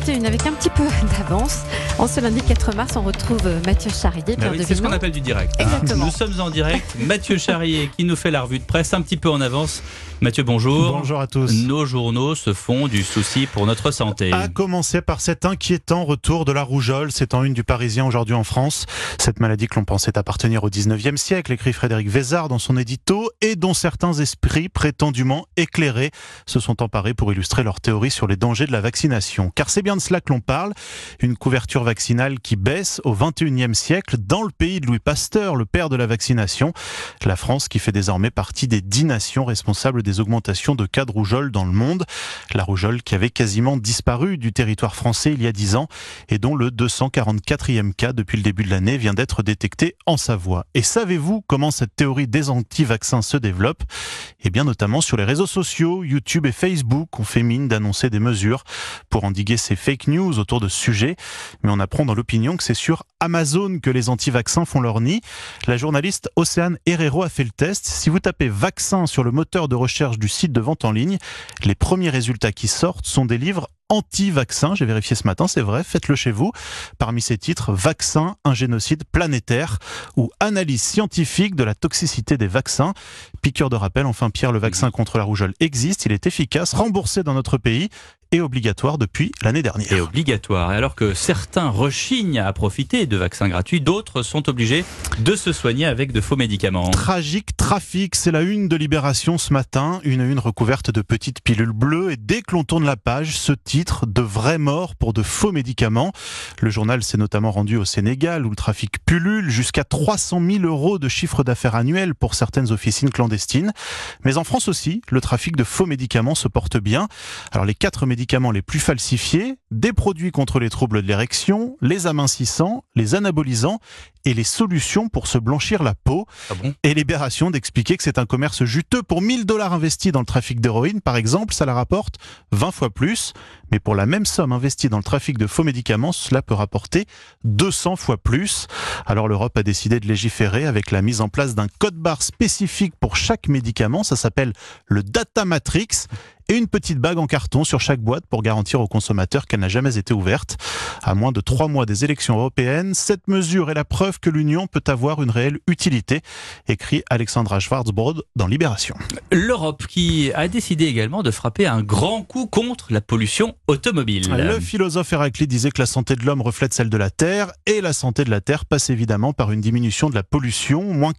21 avec un petit peu d'avance. En ce lundi 4 mars, on retrouve Mathieu Charrier. C'est ce qu'on appelle du direct. Exactement. Nous sommes en direct. Mathieu Charrier qui nous fait la revue de presse un petit peu en avance. Mathieu, bonjour. Bonjour à tous. Nos journaux se font du souci pour notre santé. À commencer par cet inquiétant retour de la rougeole. C'est en une du Parisien aujourd'hui en France. Cette maladie que l'on pensait appartenir au 19e siècle, écrit Frédéric Vézard dans son édito, et dont certains esprits prétendument éclairés se sont emparés pour illustrer leur théorie sur les dangers de la vaccination. Car c'est bien de cela que l'on parle. Une couverture vaccinale qui baisse au 21e siècle dans le pays de Louis Pasteur, le père de la vaccination. La France qui fait désormais partie des 10 nations responsables des augmentations de cas de rougeole dans le monde. La rougeole qui avait quasiment disparu du territoire français il y a 10 ans et dont le 244e cas depuis le début de l'année vient d'être détecté en Savoie. Et savez-vous comment cette théorie des anti-vaccins se développe ? Eh bien notamment sur les réseaux sociaux, YouTube et Facebook ont fait mine d'annoncer des mesures pour endiguer ces fake news autour de ce sujet. Mais on apprend dans l'opinion que c'est sur Amazon que les anti-vaccins font leur nid. La journaliste Océane Herrero a fait le test. Si vous tapez vaccin sur le moteur de recherche du site de vente en ligne, les premiers résultats qui sortent sont des livres anti-vaccins. J'ai vérifié ce matin, c'est vrai, faites-le chez vous. Parmi ces titres, Vaccin, un génocide planétaire ou Analyse scientifique de la toxicité des vaccins. Piqûre de rappel, enfin Pierre, le vaccin contre la rougeole existe, il est efficace, remboursé dans notre pays et obligatoire depuis l'année dernière. Et obligatoire. Et alors que certains rechignent à profiter de vaccins gratuits, d'autres sont obligés de se soigner avec de faux médicaments. Tragique trafic, c'est la une de Libération ce matin, une recouverte de petites pilules bleues et dès que l'on tourne la page, ce titre, de vraies morts pour de faux médicaments. Le journal s'est notamment rendu au Sénégal où le trafic pullule jusqu'à 300 000 € de chiffre d'affaires annuel pour certaines officines clandestines. Mais en France aussi, le trafic de faux médicaments se porte bien. Alors les 4 médicaments les plus falsifiés, des produits contre les troubles de l'érection, les amincissants, les anabolisants et les solutions pour se blanchir la peau. Ah bon ? Et Libération d'expliquer que c'est un commerce juteux. Pour 1 000 $ investis dans le trafic d'héroïne, par exemple, ça la rapporte 20 fois plus. Mais pour la même somme investie dans le trafic de faux médicaments, cela peut rapporter 200 fois plus. Alors l'Europe a décidé de légiférer avec la mise en place d'un code-barre spécifique pour chaque médicament. Ça s'appelle le Data Matrix. Et une petite bague en carton sur chaque boîte pour garantir aux consommateurs qu'elle n'a jamais été ouverte. À moins de 3 mois des élections européennes, cette mesure est la preuve que l'Union peut avoir une réelle utilité, écrit Alexandra Schwarzbrod dans Libération. L'Europe qui a décidé également de frapper un grand coup contre la pollution automobile. Le philosophe Héraclite disait que la santé de l'homme reflète celle de la Terre, et la santé de la Terre passe évidemment par une diminution de la pollution, moins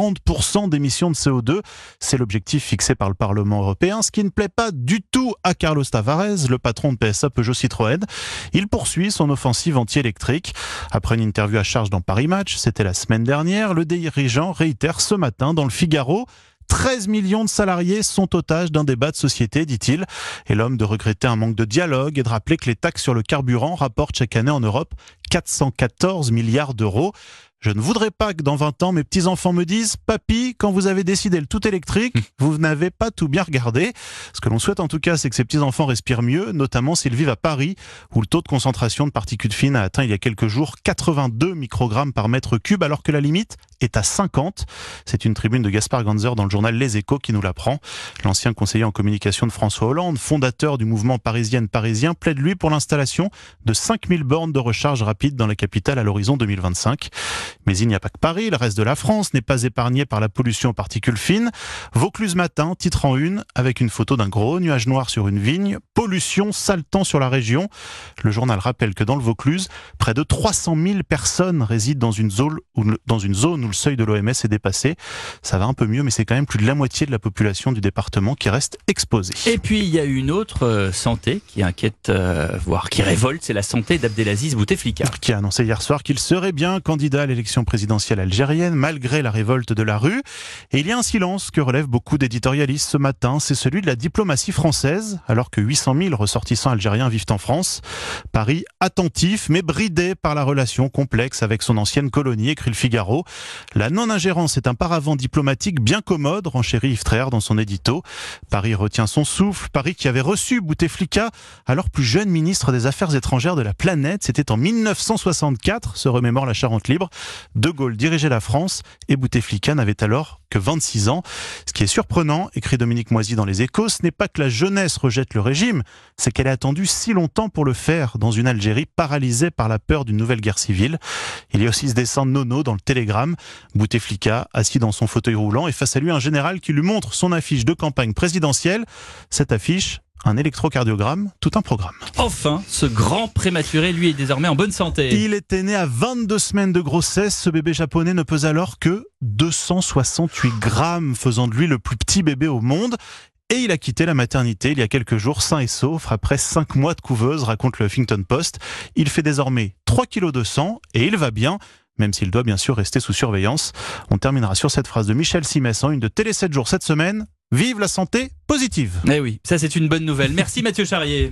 40% d'émissions de CO2. C'est l'objectif fixé par le Parlement européen, ce qui ne plaît pas du tout à Carlos Tavares, le patron de PSA Peugeot Citroën. Il poursuit son offensive anti-électrique. Après une interview à charge dans Paris Match, c'était la semaine dernière, le dirigeant réitère ce matin dans le Figaro 13 millions de salariés sont otages d'un débat de société, dit-il. Et l'homme de regretter un manque de dialogue et de rappeler que les taxes sur le carburant rapportent chaque année en Europe 414 milliards d'euros. Je ne voudrais pas que dans 20 ans, mes petits-enfants me disent « Papy, quand vous avez décidé le tout électrique, vous n'avez pas tout bien regardé ». Ce que l'on souhaite en tout cas, c'est que ces petits-enfants respirent mieux, notamment s'ils vivent à Paris, où le taux de concentration de particules fines a atteint il y a quelques jours 82 microgrammes par mètre cube, alors que la limite est à 50. C'est une tribune de Gaspard Ganzer dans le journal Les Échos qui nous l'apprend. L'ancien conseiller en communication de François Hollande, fondateur du mouvement Parisienne-Parisien, plaide lui pour l'installation de 5000 bornes de recharge rapide dans la capitale à l'horizon 2025. Mais il n'y a pas que Paris, le reste de la France n'est pas épargné par la pollution aux particules fines. Vaucluse Matin, titre en une, avec une photo d'un gros nuage noir sur une vigne. Pollution, sale temps sur la région. Le journal rappelle que dans le Vaucluse, près de 300 000 personnes résident dans une zone où le seuil de l'OMS est dépassé. Ça va un peu mieux, mais c'est quand même plus de la moitié de la population du département qui reste exposée. Et puis il y a une autre santé qui inquiète, voire qui révolte, c'est la santé d'Abdelaziz Bouteflika. Qui a annoncé hier soir qu'il serait bien candidat à l'élection présidentielle algérienne, malgré la révolte de la rue. Et il y a un silence que relèvent beaucoup d'éditorialistes ce matin, c'est celui de la diplomatie française, alors que 800 000 ressortissants algériens vivent en France. Paris attentif, mais bridé par la relation complexe avec son ancienne colonie, écrit le Figaro. La non-ingérence est un paravent diplomatique bien commode, renchérit Yves Tréhard dans son édito. Paris retient son souffle, Paris qui avait reçu Bouteflika, alors plus jeune ministre des Affaires étrangères de la planète. C'était en 1964, se remémore la Charente Libre. De Gaulle dirigeait la France et Bouteflika n'avait alors que 26 ans. Ce qui est surprenant, écrit Dominique Moisy dans Les Échos, ce n'est pas que la jeunesse rejette le régime, c'est qu'elle a attendu si longtemps pour le faire dans une Algérie paralysée par la peur d'une nouvelle guerre civile. Il y a aussi ce dessin de Nono dans le Télégramme, Bouteflika assis dans son fauteuil roulant et face à lui un général qui lui montre son affiche de campagne présidentielle. Cette affiche, un électrocardiogramme, tout un programme. Enfin, ce grand prématuré, lui, est désormais en bonne santé. Il était né à 22 semaines de grossesse. Ce bébé japonais ne pèse alors que 268 grammes, faisant de lui le plus petit bébé au monde. Et il a quitté la maternité il y a quelques jours, sain et sauf, après 5 mois de couveuse, raconte le Huffington Post. Il fait désormais 3 kg de sang et il va bien, même s'il doit bien sûr rester sous surveillance. On terminera sur cette phrase de Michel Simès en une de Télé 7 jours cette semaine. Vive la santé positive. Eh oui, ça c'est une bonne nouvelle. Merci Mathieu Charrier.